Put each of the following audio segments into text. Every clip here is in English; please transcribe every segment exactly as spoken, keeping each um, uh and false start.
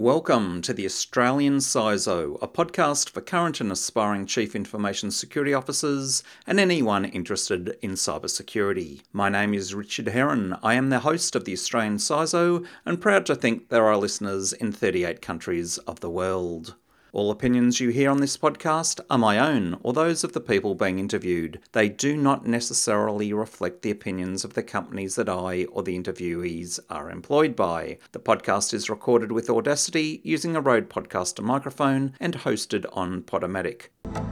Welcome to the Australian C I S O, a podcast for current and aspiring Chief Information Security Officers and anyone interested in cybersecurity. My name is Richard Heron. I am the host of the Australian C I S O and proud to think there are listeners in thirty-eight countries of the world. All opinions you hear on this podcast are my own or those of the people being interviewed. They do not necessarily reflect the opinions of the companies that I or the interviewees are employed by. The podcast is recorded with Audacity using a Rode Podcaster microphone and hosted on Podomatic.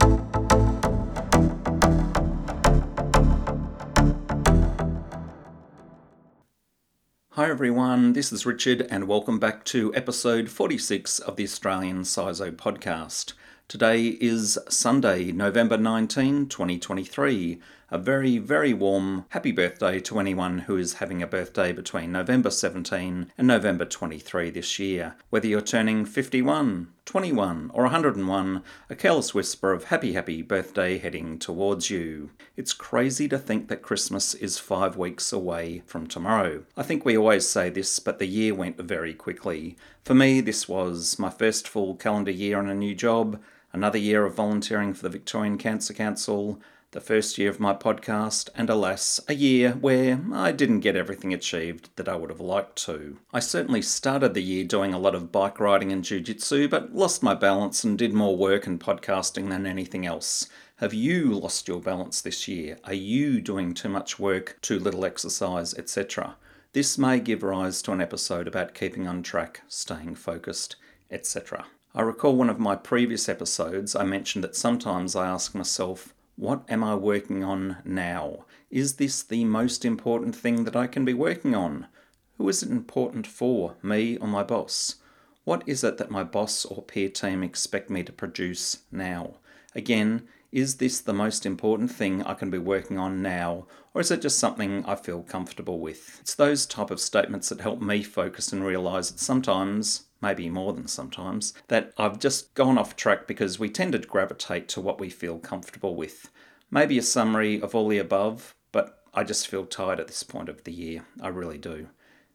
Hi everyone, this is Richard and welcome back to episode forty-six of the Australian C I S O podcast. Today is Sunday, November nineteenth, twenty twenty-three. A very, very warm happy birthday to anyone who is having a birthday between November seventeenth and November twenty-third this year. Whether you're turning fifty-one, twenty-one or one hundred and one, a careless whisper of happy, happy birthday heading towards you. It's crazy to think that Christmas is five weeks away from tomorrow. I think we always say this, but the year went very quickly. For me, this was my first full calendar year on a new job, another year of volunteering for the Victorian Cancer Council, the first year of my podcast, and alas, a year where I didn't get everything achieved that I would have liked to. I certainly started the year doing a lot of bike riding and jiu-jitsu, but lost my balance and did more work and podcasting than anything else. Have you lost your balance this year? Are you doing too much work, too little exercise, et cetera? This may give rise to an episode about keeping on track, staying focused, et cetera. I recall one of my previous episodes, I mentioned that sometimes I ask myself, what am I working on now? Is this the most important thing that I can be working on? Who is it important for, me or my boss? What is it that my boss or peer team expect me to produce now? Again, is this the most important thing I can be working on now, or is it just something I feel comfortable with? It's those type of statements that help me focus and realise that sometimes, maybe more than sometimes, that I've just gone off track because we tend to gravitate to what we feel comfortable with. Maybe a summary of all the above, but I just feel tired at this point of the year. I really do.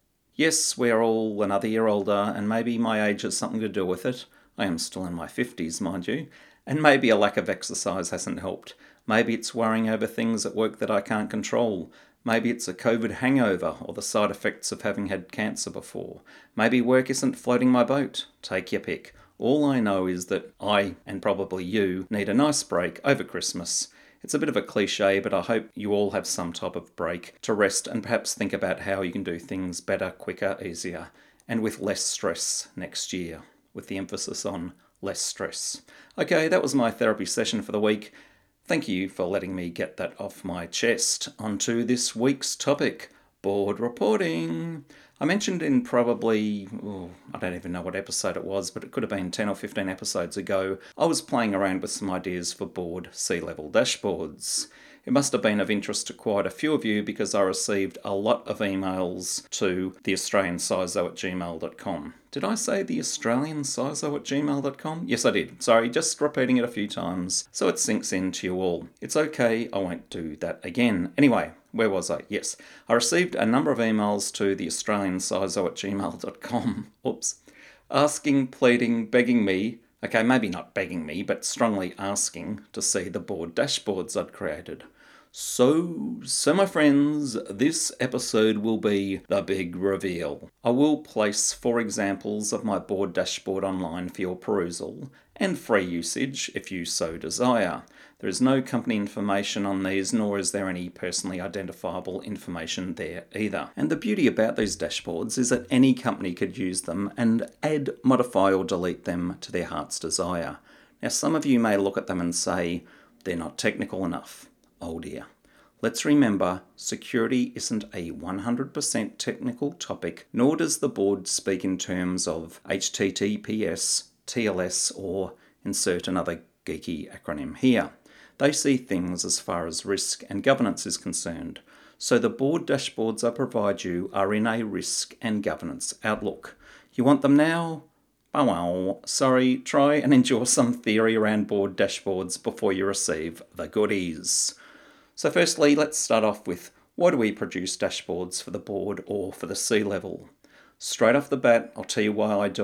Yes, we are all another year older, and maybe my age has something to do with it. I am still in my fifties, mind you. And maybe a lack of exercise hasn't helped. Maybe it's worrying over things at work that I can't control. Maybe it's a COVID hangover or the side effects of having had cancer before. Maybe work isn't floating my boat. Take your pick. All I know is that I, and probably you, need a nice break over Christmas. It's a bit of a cliche, but I hope you all have some type of break to rest and perhaps think about how you can do things better, quicker, easier, and with less stress next year, with the emphasis on less stress. Okay, that was my therapy session for the week. Thank you for letting me get that off my chest. On to this week's topic, board reporting. I mentioned in probably, oh, I don't even know what episode it was, but it could have been ten or fifteen episodes ago, I was playing around with some ideas for board C-level dashboards. It must have been of interest to quite a few of you because I received a lot of emails to the Australian C I S O at gmail dot com. Did I say the Australian C I S O at gmail dot com? Yes, I did. Sorry, just repeating it a few times so it sinks into you all. It's okay, I won't do that again. Anyway, where was I? Yes, I received a number of emails to the Australian C I S O at gmail dot com. Oops. Asking, pleading, begging me, okay, maybe not begging me, but strongly asking to see the board dashboards I'd created. So, so my friends, this episode will be the big reveal. I will place four examples of my board dashboard online for your perusal and free usage if you so desire. There is no company information on these, nor is there any personally identifiable information there either. And the beauty about these dashboards is that any company could use them and add, modify or delete them to their heart's desire. Now some of you may look at them and say, they're not technical enough. Oh dear. Let's remember, security isn't a one hundred percent technical topic, nor does the board speak in terms of H T T P S, T L S, or insert another geeky acronym here. They see things as far as risk and governance is concerned. So the board dashboards I provide you are in a risk and governance outlook. You want them now? Oh well, sorry, try and endure some theory around board dashboards before you receive the goodies. So firstly, let's start off with, why do we produce dashboards for the board or for the C-level? Straight off the bat, I'll tell you why I do it.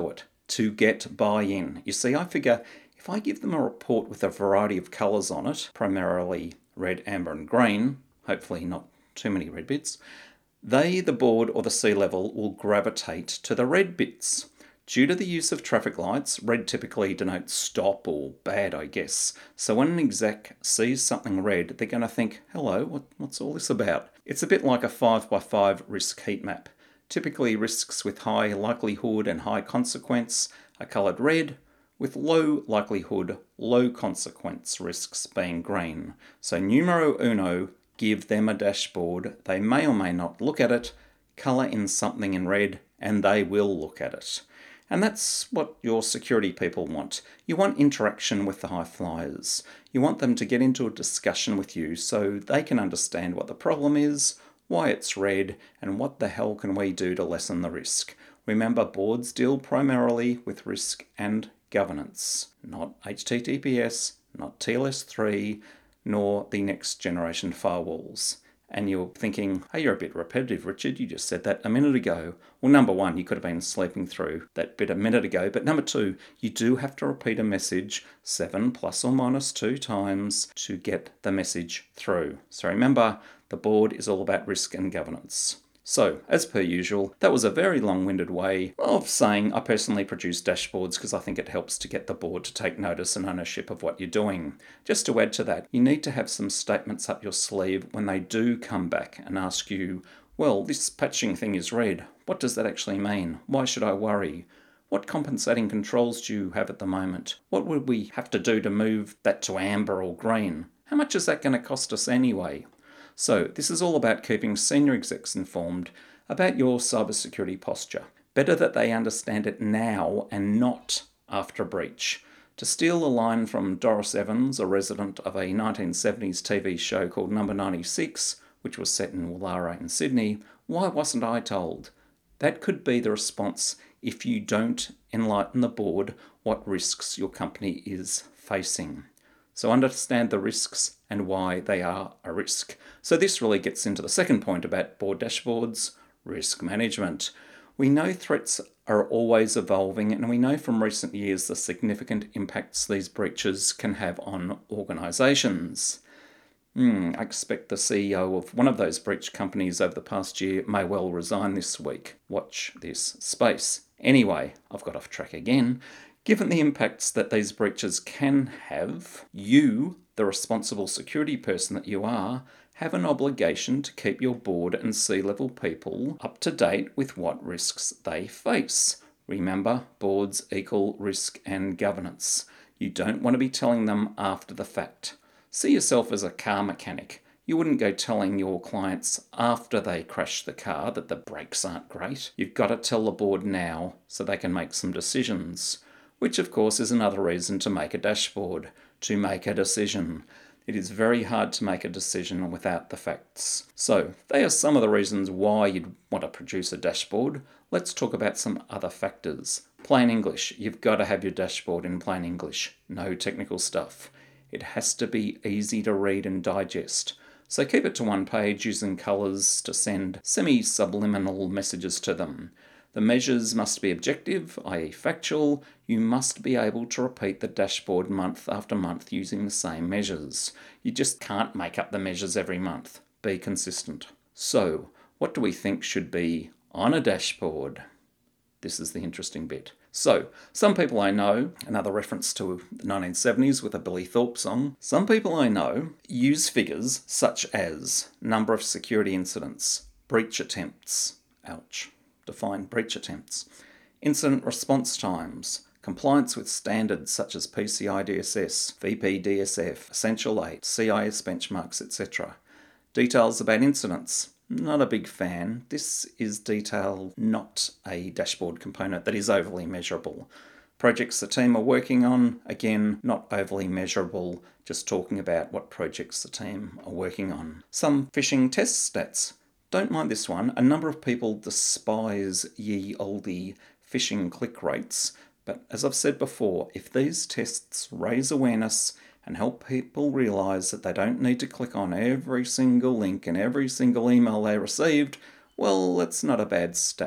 to get buy-in. You see, I figure if I give them a report with a variety of colours on it, primarily red, amber and green, hopefully not too many red bits, they, the board or the C-level, will gravitate to the red bits. Due to the use of traffic lights, red typically denotes stop or bad, I guess. So when an exec sees something red, they're going to think, hello, what, what's all this about? It's a bit like a five by five risk heat map. Typically risks with high likelihood and high consequence are coloured red, with low likelihood, low consequence risks being green. So numero uno, give them a dashboard. They may or may not look at it, colour in something in red, and they will look at it. And that's what your security people want. You want interaction with the high flyers. You want them to get into a discussion with you so they can understand what the problem is, why it's red, and what the hell can we do to lessen the risk. Remember, boards deal primarily with risk and governance, not H T T P S, not T L S three, nor the next generation firewalls. And you're thinking, hey, you're a bit repetitive, Richard. You just said that a minute ago. Well, number one, you could have been sleeping through that bit a minute ago. But number two, you do have to repeat a message seven plus or minus two times to get the message through. So remember, the board is all about risk and governance. So, as per usual, that was a very long-winded way of saying I personally produce dashboards because I think it helps to get the board to take notice and ownership of what you're doing. Just to add to that, you need to have some statements up your sleeve when they do come back and ask you, well, this patching thing is red. What does that actually mean? Why should I worry? What compensating controls do you have at the moment? What would we have to do to move that to amber or green? How much is that going to cost us anyway? So this is all about keeping senior execs informed about your cybersecurity posture. Better that they understand it now and not after a breach. To steal a line from Doris Evans, a resident of a nineteen seventies T V show called Number ninety-six, which was set in Woollahra in Sydney, why wasn't I told? That could be the response if you don't enlighten the board what risks your company is facing. So understand the risks and why they are a risk. So this really gets into the second point about board dashboards, risk management. We know threats are always evolving, and we know from recent years the significant impacts these breaches can have on organisations. Hmm, I expect the C E O of one of those breach companies over the past year may well resign this week. Watch this space. Anyway, I've got off track again. Given the impacts that these breaches can have, you, the responsible security person that you are, have an obligation to keep your board and C-level people up to date with what risks they face. Remember, boards equal risk and governance. You don't want to be telling them after the fact. See yourself as a car mechanic. You wouldn't go telling your clients after they crash the car that the brakes aren't great. You've got to tell the board now so they can make some decisions. Which of course is another reason to make a dashboard, to make a decision. It is very hard to make a decision without the facts. So, they are some of the reasons why you'd want to produce a dashboard. Let's talk about some other factors. Plain English. You've got to have your dashboard in plain English. No technical stuff. It has to be easy to read and digest. So keep it to one page using colours to send semi-subliminal messages to them. The measures must be objective, that is factual. You must be able to repeat the dashboard month after month using the same measures. You just can't make up the measures every month. Be consistent. So, what do we think should be on a dashboard? This is the interesting bit. So, some people I know, another reference to the nineteen seventies with a Billy Thorpe song, some people I know use figures such as number of security incidents, breach attempts, ouch, define breach attempts, incident response times, compliance with standards such as P C I D S S, V P D S F, Essential eight, C I S benchmarks, et cetera. Details about incidents. Not a big fan. This is detail, not a dashboard component that is overly measurable. Projects the team are working on, again, not overly measurable, just talking about what projects the team are working on. Some phishing test stats. Don't mind this one. A number of people despise ye olde phishing click rates, but as I've said before, if these tests raise awareness and help people realise that they don't need to click on every single link and every single email they received, well, that's not a bad stat.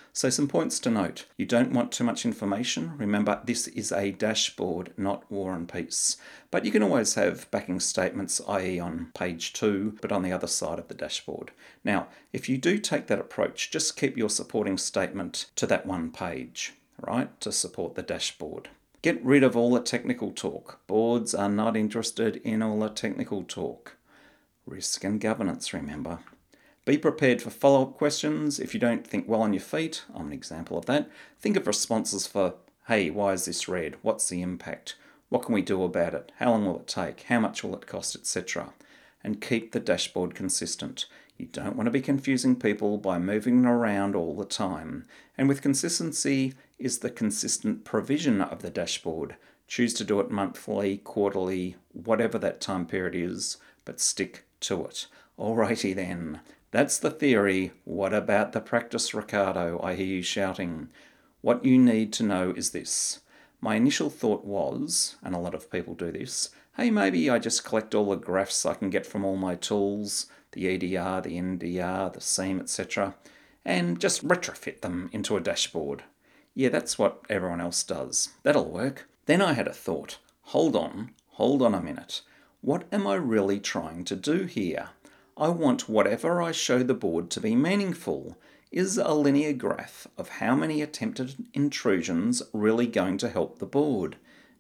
So some points to note. You don't want too much information. Remember, this is a dashboard, not War and Peace. But you can always have backing statements, that is on page two, but on the other side of the dashboard. Now, if you do take that approach, just keep your supporting statement to that one page, right, to support the dashboard. Get rid of all the technical talk. Boards are not interested in all the technical talk. Risk and governance, remember. Be prepared for follow-up questions. If you don't think well on your feet, I'm an example of that. Think of responses for, hey, why is this red? What's the impact? What can we do about it? How long will it take? How much will it cost, et cetera. And keep the dashboard consistent. You don't want to be confusing people by moving around all the time. And with consistency is the consistent provision of the dashboard. Choose to do it monthly, quarterly, whatever that time period is, but stick to it. Alrighty then. That's the theory. What about the practice, Ricardo? I hear you shouting. What you need to know is this. My initial thought was, and a lot of people do this, hey, maybe I just collect all the graphs I can get from all my tools, the E D R, the N D R, the SEAM, et cetera, and just retrofit them into a dashboard. Yeah, that's what everyone else does. That'll work. Then I had a thought. Hold on, hold on a minute. What am I really trying to do here? I want whatever I show the board to be meaningful. Is a linear graph of how many attempted intrusions really going to help the board?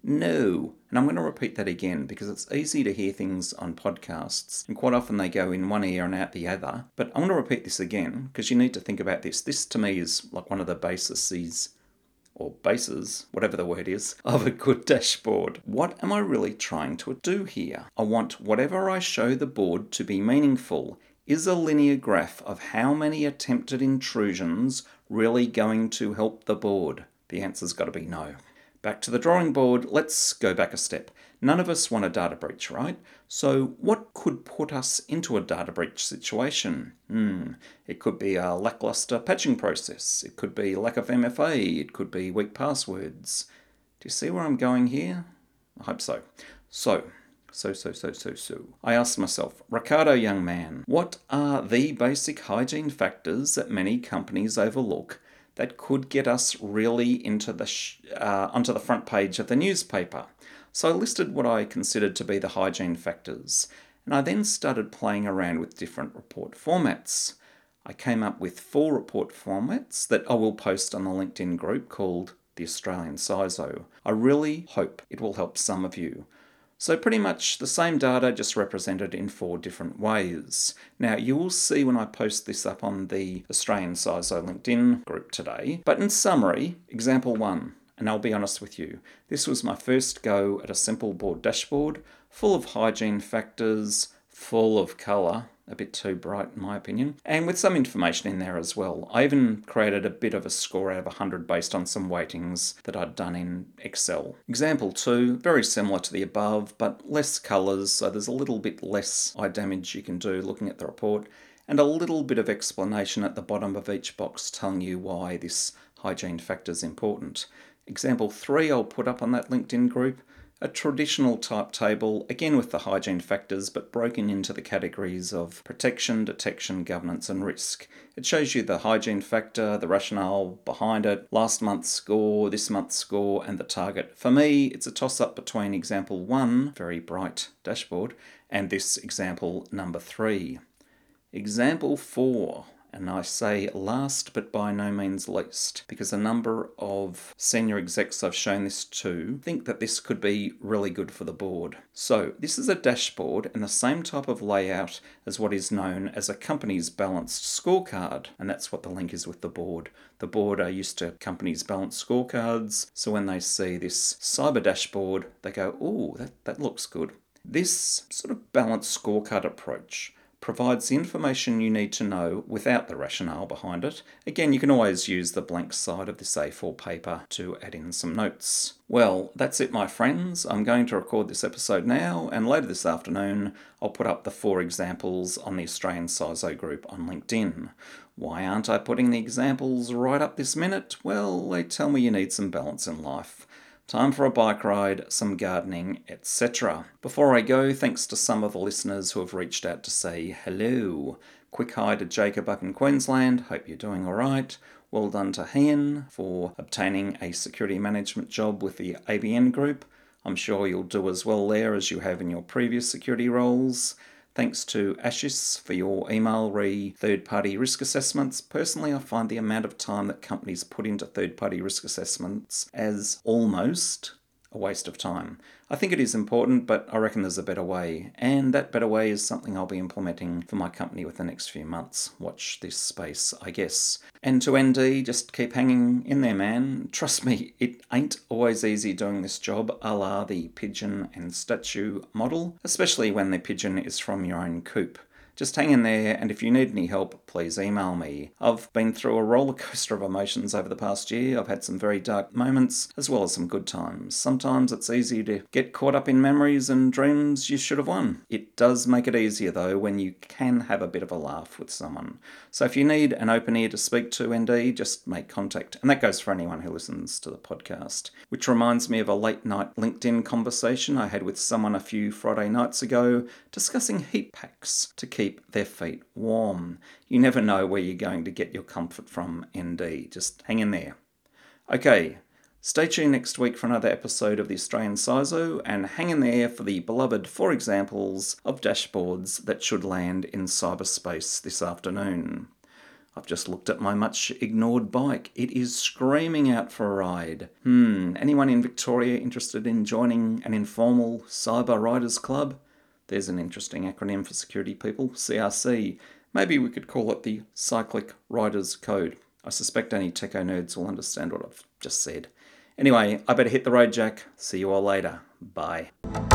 No. And I'm going to repeat that again because it's easy to hear things on podcasts and quite often they go in one ear and out the other. But I'm going to repeat this again because you need to think about this. This to me is like one of the bases or bases, whatever the word is, of a good dashboard. What am I really trying to do here? I want whatever I show the board to be meaningful. Is a linear graph of how many attempted intrusions really going to help the board? The answer's got to be no. Back to the drawing board, let's go back a step. None of us want a data breach, right? So what could put us into a data breach situation? Hmm, it could be a lackluster patching process. It could be lack of M F A. It could be weak passwords. Do you see where I'm going here? I hope so. So, so, so, so, so, so. I asked myself, Ricardo, young man, what are the basic hygiene factors that many companies overlook that could get us really into the sh- uh, onto the front page of the newspaper? So I listed what I considered to be the hygiene factors, and I then started playing around with different report formats. I came up with four report formats that I will post on the LinkedIn group called the Australian C I S O. I really hope it will help some of you. So pretty much the same data, just represented in four different ways. Now you will see when I post this up on the Australian C I S O LinkedIn group today. But in summary, example one, and I'll be honest with you, this was my first go at a simple board dashboard, full of hygiene factors, full of colour, a bit too bright in my opinion, and with some information in there as well. I even created a bit of a score out of one hundred based on some weightings that I'd done in Excel. Example two, very similar to the above, but less colours, so there's a little bit less eye damage you can do looking at the report, and a little bit of explanation at the bottom of each box telling you why this hygiene factor is important. Example three I'll put up on that LinkedIn group. A traditional type table, again with the hygiene factors, but broken into the categories of protection, detection, governance and risk. It shows you the hygiene factor, the rationale behind it, last month's score, this month's score and the target. For me, it's a toss-up between example one, very bright dashboard, and this example number three. Example four. And I say last but by no means least, because a number of senior execs I've shown this to think that this could be really good for the board. So this is a dashboard and the same type of layout as what is known as a company's balanced scorecard. And that's what the link is with the board. The board are used to companies' balanced scorecards. So when they see this cyber dashboard, they go, ooh, that, that looks good. This sort of balanced scorecard approach provides the information you need to know without the rationale behind it. Again, you can always use the blank side of this A four paper to add in some notes. Well, that's it, my friends. I'm going to record this episode now, and later this afternoon, I'll put up the four examples on the Australian C I S O group on LinkedIn. Why aren't I putting the examples right up this minute? Well, they tell me you need some balance in life. Time for a bike ride, some gardening, et cetera. Before I go, thanks to some of the listeners who have reached out to say hello. Quick hi to Jacob up in Queensland, hope you're doing alright. Well done to Ian for obtaining a security management job with the A B N group. I'm sure you'll do as well there as you have in your previous security roles. Thanks to Ashis for your email re third-party risk assessments. Personally, I find the amount of time that companies put into third-party risk assessments as almost a waste of time. I think it is important, but I reckon there's a better way. And that better way is something I'll be implementing for my company with the next few months. Watch this space, I guess. And to N D, just keep hanging in there, man. Trust me, it ain't always easy doing this job, a la the pigeon and statue model, especially when the pigeon is from your own coop. Just hang in there, and if you need any help, please email me. I've been through a roller coaster of emotions over the past year. I've had some very dark moments, as well as some good times. Sometimes it's easy to get caught up in memories and dreams you should have won. It does make it easier, though, when you can have a bit of a laugh with someone. So if you need an open ear to speak to, N D, just make contact. And that goes for anyone who listens to the podcast. Which reminds me of a late night LinkedIn conversation I had with someone a few Friday nights ago, discussing heat packs to keep their feet warm. You never know where you're going to get your comfort from, N D. Just hang in there. Okay, stay tuned next week for another episode of the Australian C I S O, and hang in there for the beloved four examples of dashboards that should land in cyberspace this afternoon. I've just looked at my much ignored bike. It is screaming out for a ride. Hmm, anyone in Victoria interested in joining an informal cyber riders club? There's an interesting acronym for security people, C R C. Maybe we could call it the Cyclic Riders Code. I suspect only techo nerds will understand what I've just said. Anyway, I better hit the road, Jack. See you all later. Bye.